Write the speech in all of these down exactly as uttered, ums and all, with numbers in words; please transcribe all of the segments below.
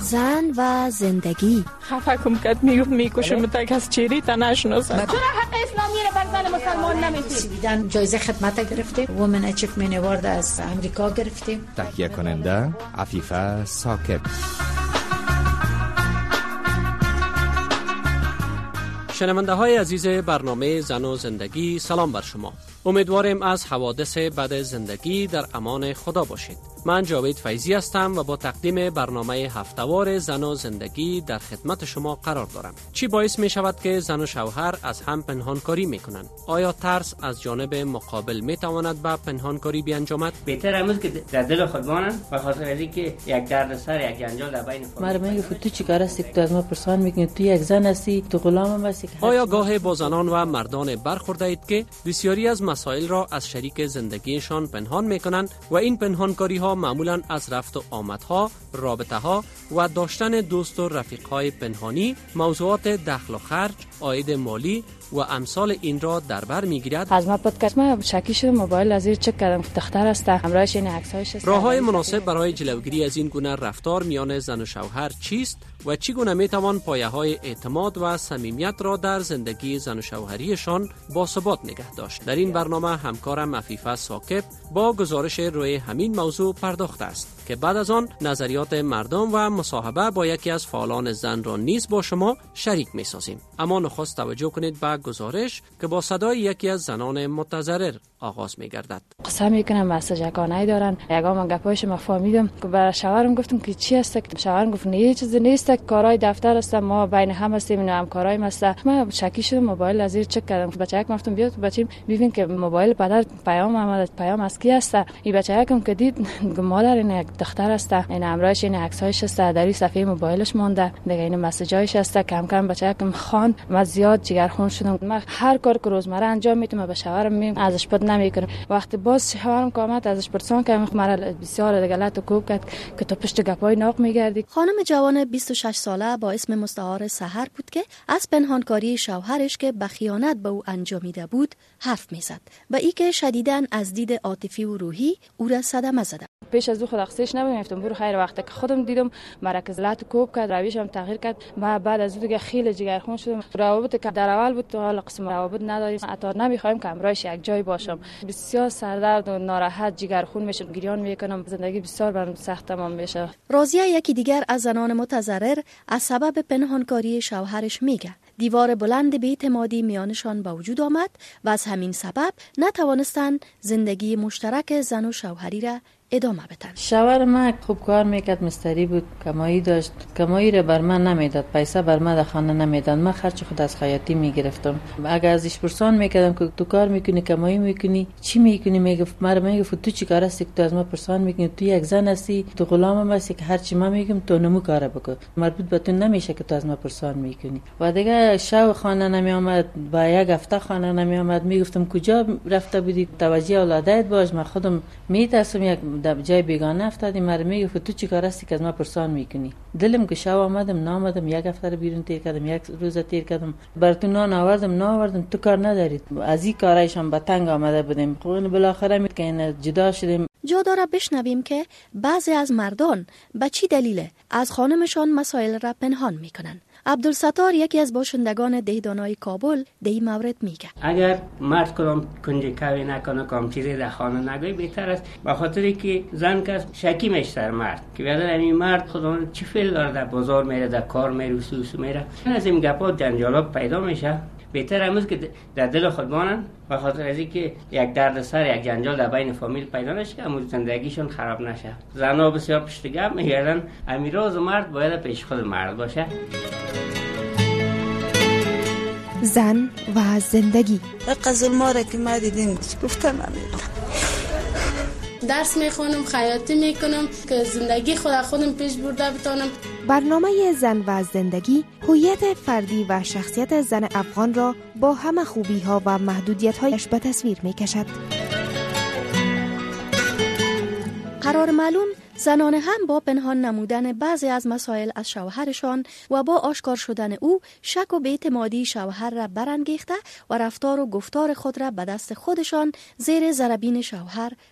زن و زندگی. خفه کم کد میگفت میکشم تا کس چیری تا نشناسه. چرا حق اسلامی رو بر زن مسلمان نمیدید؟ سویدن جایزه خدمت گرفتیم، وومن اچیومنت اوارد از امریکا گرفتیم. تهیه کننده عفیفه ساکب. شنونده های عزیز برنامه زن و زندگی، سلام بر شما. امیدواریم از حوادث بد زندگی در امان خدا باشید. من جاوید فیضی هستم و با تقدیم برنامه هفته‌وار زن و زندگی در خدمت شما قرار دارم. چی باعث می شود که زن و شوهر از هم پنهانکاری می کنند؟ آیا ترس از جانب مقابل می تواند به پنهانکاری بیانجامد؟ بهتر است که در دل خود مانند، به خاطر اینکه یک درد سر، یک جنجال در بین فامیل. مرا میگه تو چی کار هستی که تو از ما پرسان میکنی؟ تو یک زن هستی، تو غلام هستی. آیا گاه با زنان و مردان برخورده اید که بسیاری از مسائل را از شریک زندگیشان پنهان میکنند و این پنهانکاری ها معمولا از رفت و آمدها، رابطه ها و داشتن دوست و رفیق های پنهانی، موضوعات دخل و خرج، عاید مالی و امثال این را در بر میگیرد. از ما پادکست ما شکی شدم، موبایل از زیر چک کردم، دختر است، همراهش این عکسایش است. راه‌های مناسب برای جلوگیری از این گونه رفتار میان زن و شوهر چیست و چگونه میتوان پایه‌های اعتماد و صمیمیت را در زندگی زن و شوهریشان باثبات نگه داشت؟ در این برنامه همکارم عفیفه ساکب با گزارش روی همین موضوع پرداخته است که بعد از آن نظریات مردم و مصاحبه با یکی از فعالان زن را نیز با شما شریک می‌سازیم. اما نخست توجه کنید به گزارش که با صدای یکی از زنان متضرر آغاز می‌گردد. قسم می‌کنم مسجکانه دارن. یگام گپایش ما فهمیدم که برای شوهرم گفتم که چی است؟ شوهرم گفت نه چیزی نیست، کارهای دفتر است، ما بین هم هستیم، اینا هم کارهای است. من شکی شدم، موبایل از زیر چک کردم. بچه‌ک گفتم بیاد بچه‌م ببین که موبایل پدر پیام آمد، پیام از کی است؟ این بچه‌کم که دید مادر این یک دختر است، این همراهش این عکسایش است، در این صفحه موبایلش مونده، دیگه این مسیجایش است. کم کم بچه‌کم خان من زیاد جگرخون شدم. من هر کار که روزمره انجام میدم به شوهرم میگم ازش پد نمیکنم. وقتی باز شوهرم کامت ازش پرسان که مرا بسیار غلط و کوب کرد که تو پشت گپای ناق میگردی. خانم جوان بیست و شش ساله با اسم مستعار سحر بود که از پنهانکاری شوهرش که به خیانت به او انجامیده بود حرف میزد و ای که شدیداً از دید عاطفی و روحی او را صدمه زده. پیش از او خود اخسیش نمی‌گفتم برو خیر، وقتی که خودم دیدم مرکز لات کوب کرد، رویشم تغییر کرد. ما بعد از اون دیگه خیلی جگرخون شدم. روابط که در اول بود تو حالا قسم روابط نداریم، حتی نمیخوایم که امروز یک جای باشم. بسیار سردرد و ناراحت جگرخون میشم، گریان میکنم، زندگی بسیار برام سخت تمام میشه. راضیه یکی دیگر از زنان متضرر از سبب پنهانکاری شوهرش میگه دیوار بلند بی‌اعتمادی میانشان به وجود آمد و از همین سبب نتوانستند زندگی مشترک زن و شوهری را ادامه بدن. شوهر من خوب کار میکرد، مستری بود، کمایی داشت، کمایی را بر من نمیداد، پیسه بر من در خانه نمیداد، من خرج خود از خیاطی میگرفتم. اگر ازش پرسان میکردم که تو کار میکنی، کمایی میکنی، چی میکنی، میگفت مرا میگفت تو چی کار هستی که تو از ما پرسان میکنی؟ تو یک زن هستی، تو غلامم هستی که هر چی من میگم تو نمو کار بکن، مربوط به تو نمیشه که تو از ما پرسان میکنی. و دیگه شو خانه نمی آمد، با یک هفته خانه نمی آمد، میگفتم کجا رفته بودی، توجه اولادت باش، من خودم میترسم یک در جای بیگانه افتادیم. مرا میگفت تو چی کار هستی که از ما پرسان میکنی؟ دلم که شو آمدم نامدم، یک هفته بیرون تیر کردم، یک روز تیر کردم، براتون نان آوردم نآوردم، تو کار ندارید. از این کارایشان به تنگ آمده بودیم. خب بالاخره می که جدا شدیم. جا داره بشنویم که بعضی از مردان به چی دلیل از خانمشان مسائل را پنهان میکنن. عبدالستار یکی از باشندگان دهدانای کابل در این مورد میگه اگر مرد کدام کنجکاوی نکنه، کام چیزی در خانه نگوی، بهتر است، به خاطری که زن که شکی میشه سر مرد که بیادر این مرد خدا چی فعل داره، در بازار میره، در کار میره، وسوس میره، از این گپا جنجالات پیدا میشه. بهتر است که در دل خود مانند، به خاطر از اینکه یک درد سر، یک جنجال در بین فامیل پیدا نشه که امروز زندگیشون خراب نشه. زنها بسیار پشت گپ میگردن، امیراز مرد باید پیش خود مرد باشه. زن و زندگی. قزل ماره که ما دیدیم گفتم امیر درس میخونم، خیاطی میکنم که زندگی خود خودم پیش برده بتونم. برنامه زن و زندگی هویت فردی و شخصیت زن افغان را با همه خوبی ها و محدودیت هایش به تصویر میکشد. قرار معلوم زنان هم با پنهان نمودن بعضی از مسائل از شوهرشان و با آشکار شدن او شک و بی‌اعتمادی شوهر را برانگیخته و رفتار و گفتار خود را به دست خودشان زیر ضربین شوهر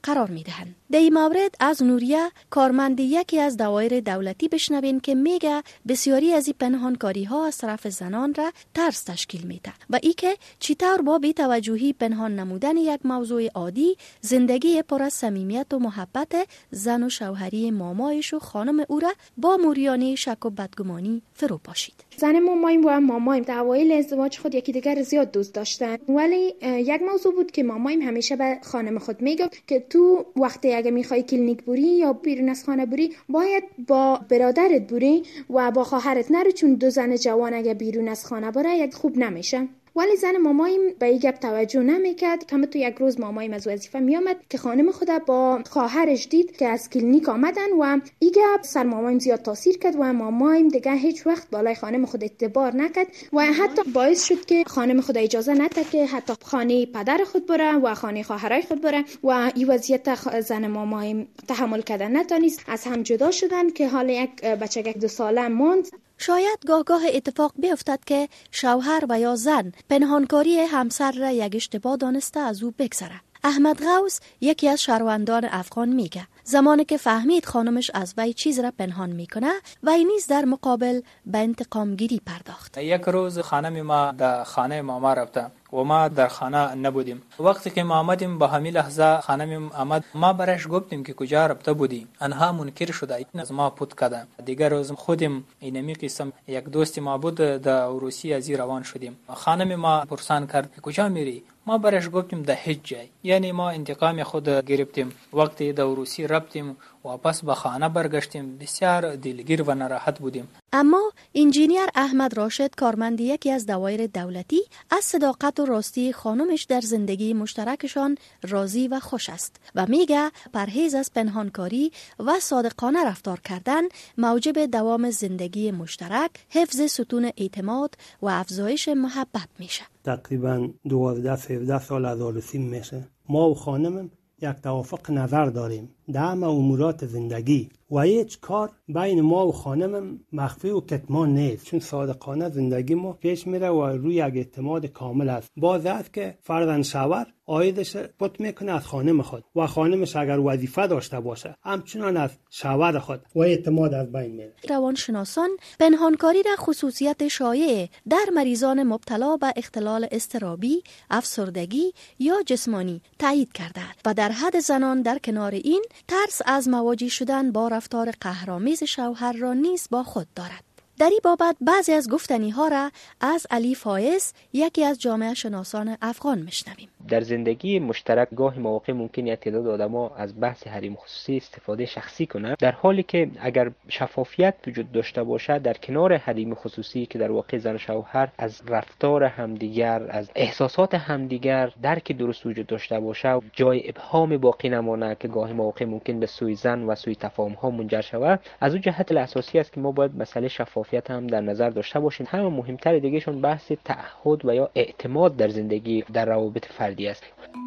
قرار می دهند. در این مورد از نوریه کارمند یکی از دوایر دولتی بشنوین که میگه بسیاری از این پنهانکاری ها از طرف زنان را ترس تشکیل میده و ای که چطور با بی‌توجهی پنهان نمودن یک موضوع عادی زندگی پر از صمیمیت و محبت زن و شوهری مامایش و خانم او را با موریانه شک و بدگمانی فرو پاشید. زن مامایم و مامایم در اوایل ازدواج خود یکی دیگر زیاد دوست داشتن، ولی یک موضوع بود که مامایم همیشه به خانم خود میگفت که تو وقتی اگه میخوای کلینیک بری یا بیرون از خانه بری باید با برادرت بری و با خواهرت نرو، چون دو زن جوان اگه بیرون از خانه بره یک خوب نمیشه. ولی زن مامایم به این گپ توجه نمیکرد. تا تو یک روز مامایم از وظیفه میامد که خانم خود با خواهرش دید که از کلینیک آمدن و این گپ سر مامایم زیاد تاثیر کرد و مامایم دیگه هیچ وقت بالای خانم خود اعتبار نکرد و حتی باعث شد که خانم خود اجازه نده که حتی خانه پدر خود بره و خانه خواهرای خود بره و این وضعیت زن مامایم تحمل کردن نتونست، از هم جدا شدن که حال یک بچه دو ساله ماند. شاید گاه گاه اتفاق بیفتد که شوهر و یا زن پنهانکاری همسر را یک اشتباه دانسته از او بگذره. احمد غوث یکی از شهروندان افغان میگه زمانی که فهمید خانمش از وی چیز را پنهان میکنه وی نیز در مقابل به انتقام گیری پرداخت. یک روز خانم ما در خانه ماما رفته و ما در خانه نبودیم. وقتی که ما آمدیم به همین لحظه خانم آمد، ما برش گفتیم که کجا رفته بودی، آنها منکر شده، این از ما پود کردن. دیگر روز خودم اینمی قسم یک دوست ما بود در روسیه از روان شدیم. خانم ما پرسان کرد که کجا میری؟ ما برش گفتیم در هیچ جای. یعنی ما انتقام خود گرفتیم. وقتی در روسیه رفتیم واپس به خانه برگشتیم، بسیار دلگیر و ناراحت بودیم. اما انجینیر احمد راشد کارمند یکی از دوایر دولتی از صداقت و راستی خانمش در زندگی مشترکشان راضی و خوش است و میگه پرهیز از پنهانکاری و صادقانه رفتار کردن موجب دوام زندگی مشترک، حفظ ستون اعتماد و افزایش محبت میشه. تقریبا دوازده سیزده سال از آرسیم میشه. ما و خانمم یک توافق نظر داریم در همه امورات زندگی و هیچ کار بین ما و خانمم مخفی و کتمان نیست، چون صادقانه زندگی ما پیش میره و روی یک اعتماد کامل است. باز است که فرزند شوهر عایدش پت میکنه از خانم خود و خانمش اگر وظیفه داشته باشه همچنان از شوهر خود و اعتماد از بین میره. روانشناسان پنهانکاری را خصوصیت شایع در مریضان مبتلا به اختلال اضطرابی، افسردگی یا جسمانی تایید کردند و در حد زنان در کنار این ترس از مواجه شدن با رفتار قهرآمیز شوهر را نیز با خود دارد. در این بابت بعضی از گفتنی ها را از علی فایز یکی از جامعه شناسان افغان میشنویم. در زندگی مشترک گاهی مواقع ممکن است تعداد آدم‌ها از بحث حریم خصوصی استفاده شخصی کنند، در حالی که اگر شفافیت وجود داشته باشد در کنار حریم خصوصی که در واقع زن و شوهر از رفتار همدیگر، از احساسات همدیگر درک درست وجود داشته باشد، جای ابهام باقی نمانه که گاهی مواقع ممکن به سوی زن و سوی تفاهم‌ها منجر شود. از اون جهت اساسی است که ما باید مسئله شفافیت هم در نظر داشته باشیم. همه مهمتر دیگهشون بحث تعهد و یا اعتماد در زندگی در روابط فردی است.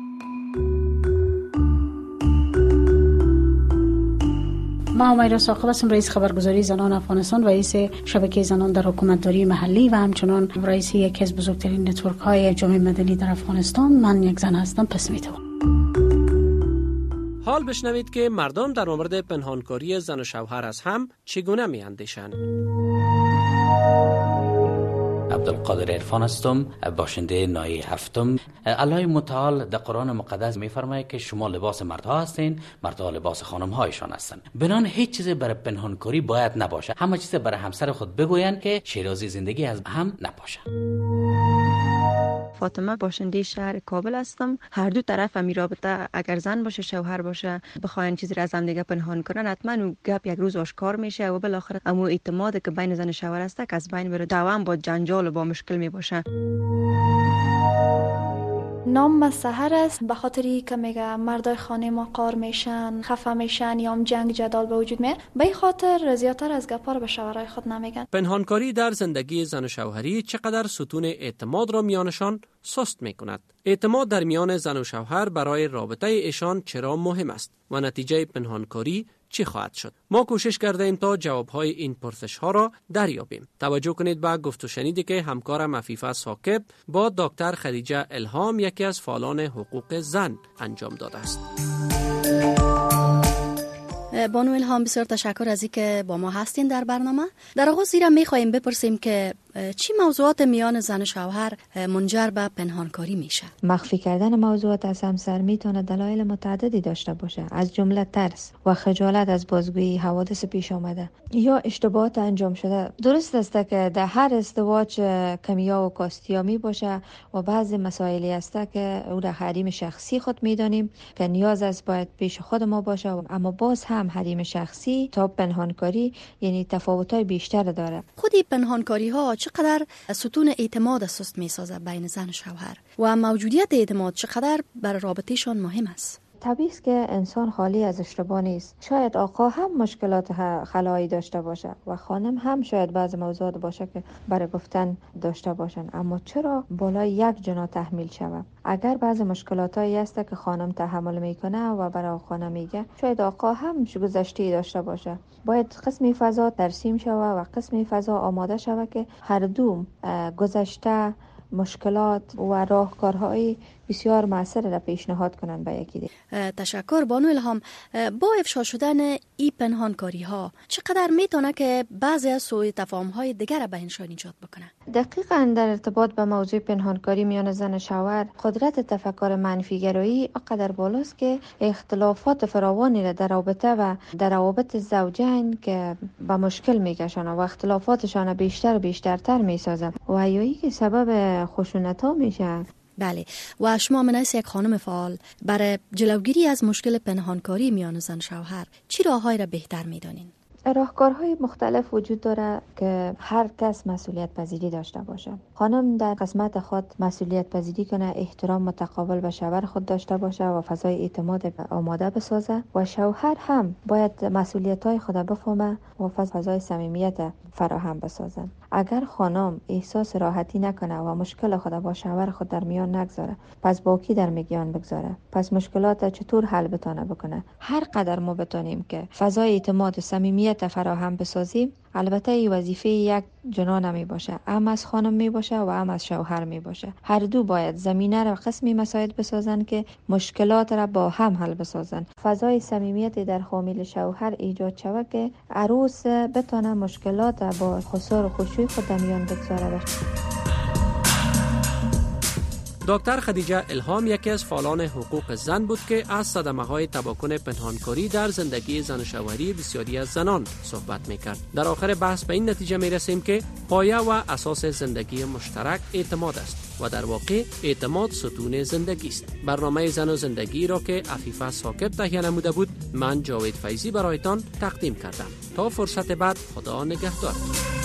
ما امیرا ثاقب هستم، رئیس خبرگزاری زنان افغانستان و رئیس شبکه زنان در حکومتداری محلی و همچنان رئیس یکی از بزرگترین نتورک های جامعه مدنی در افغانستان. من یک زن هستم، پس میتوانم. حال بشنوید که مردم در مورد پنهانکاری زن و شوهر از هم چگونه میاندیشند. عبدالقادر عرفان هستم، باشنده ناحیه هفتم. الله متعال در قرآن مقدس میفرماید که شما لباس مردها هستین، مردها لباس خانمهایشان هستند. بنان هیچ چیز برای پنهانکاری باید نباشه، همه چیز برای همسر خود بگوین که شیرازی زندگی از هم نباشه. فاطمه باشنده شهر کابل هستم. هر دو طرف می رابطه اگر زن باشه شوهر باشه بخواین چیزی را از هم دیگه پنهان کنن، حتما اون گپ یک روز آشکار میشه و بالاخره امو اعتماد که بین زن و شوهر است که از بین بره، دوام با جنجال و با مشکل می باشه. نام سحر است. به خاطری که میگه مردای خانه ما قار میشن، خفه میشن یا هم جنگ جدال به وجود میاد، به این خاطر زیاتر از گپا رو به شوهرای خود نمیگن. پنهانکاری در زندگی زن و شوهری چقدر ستون اعتماد را میانشان سست میکند. اعتماد در میان زن و شوهر برای رابطه ایشان چرا مهم است و نتیجه پنهانکاری چی خواهد شد؟ ما کوشش کرده ایم تا جوابهای این پرسش ها را دریابیم. توجه کنید به گفت و شنیدی که همکارم عفیفه ثاقب با دکتر خدیجه الهام یکی از فعالان حقوق زن انجام داده است. بانو الهام بسیار تشکر از اینکه با ما هستین در برنامه. در آغاز زیرا میخوایم بپرسیم که چی موضوعات میان زن و شوهر منجر به پنهانکاری میشه؟ مخفی کردن موضوعات از همسر میتونه دلایل متعددی داشته باشه، از جمله ترس و خجالت از بازگویی حوادث پیش آمده یا اشتباهات انجام شده. درست است که در هر ازدواج کمیا و کاستیا می باشه و بعضی مسائلی است که او در حریم شخصی خود میدانیم که نیاز است باید پیش خود ما باشه، اما باز هم حریم شخصی تا پنهانکاری یعنی تفاوت‌های بیشتر داره. خودی پنهانکاری ها چقدر ستون اعتماد سست میسازه بین زن و شوهر و موجودیت اعتماد چقدر برای رابطهشان مهم است؟ طبیعی است که انسان خالی از اشتباه نیست. شاید آقا هم مشکلات خلایی داشته باشه و خانم هم شاید بعض موضوعات باشه که برای گفتن داشته باشن، اما چرا بالای یک جنا تحمیل شود؟ اگر بعض مشکلاتایی است که خانم تحمل میکنه و برای آقا نمیگه، شاید آقا هم گذشته داشته باشه. باید قسمی فضا ترسیم شوه و قسمی فضا آماده شوه که هر دو گذشته مشکلات و راهکارهای بسیار موثر را پیشنهاد کنند به یکی دیگر. تشکر بانو الهام. با افشا شدن ای پنهانکاری ها چقدر میتونه که بعضی از سوء تفاهم های دیگر را به انشان ایجاد بکنه؟ دقیقاً در ارتباط به موضوع پنهانکاری میان زن و شوهر، قدرت تفکر منفی گرایی آنقدر بالاست که اختلافات فراوانی را در رابطه و در روابط زوجین که به مشکل میکشن و اختلافاتشان بیشتر بیشترتر میسازه و حیایی که سبب خشونت ها میشه. بله، و شما منیس یک خانم فعال برای جلوگیری از مشکل پنهانکاری میان زن و شوهر چی راههایی را بهتر میدانین؟ راهکارهای مختلف وجود داره که هر کس مسئولیت پذیری داشته باشه. خانم در قسمت خود مسئولیت پذیری کنه، احترام متقابل به شوهر خود داشته باشه و فضای اعتماد آماده بسازه و شوهر هم باید مسئولیت‌های خود بفهمه و فضای صمیمیت فراهم بسازه. اگر خانم احساس راحتی نکنه و مشکل خود با شوهر خود در میان نگذاره، پس با کی در میان بگذاره؟ پس مشکلات چطور حل بتونه بکنه؟ هر قدر ما بتونیم که فضای اعتماد و صمیمیت فراهم بسازیم، البته این وظیفه یک جنا نمی باشه، هم از خانم می باشه و هم از شوهر می باشه. هر دو باید زمینه را قسمی مساعد بسازن که مشکلات را با هم حل بسازن. فضای صمیمیت در خامیل شوهر ایجاد شود که عروس بتونه مشکلات با خسار و خشوع خود در میان بگذاره. دکتر خدیجه الهام یکی از فعالان حقوق زن بود که از صدمه‌های تباکن پنهانکاری در زندگی زن و شوهری بسیاری از زنان صحبت می‌کرد. در آخر بحث به این نتیجه می‌رسیم که پایه و اساس زندگی مشترک اعتماد است و در واقع اعتماد ستون زندگی است. برنامه زن و زندگی را که عفیفه ساکت تهیه نموده بود، من جاوید فیضی برایتان تقدیم کردم. تا فرصت بعد، خدا نگهدار.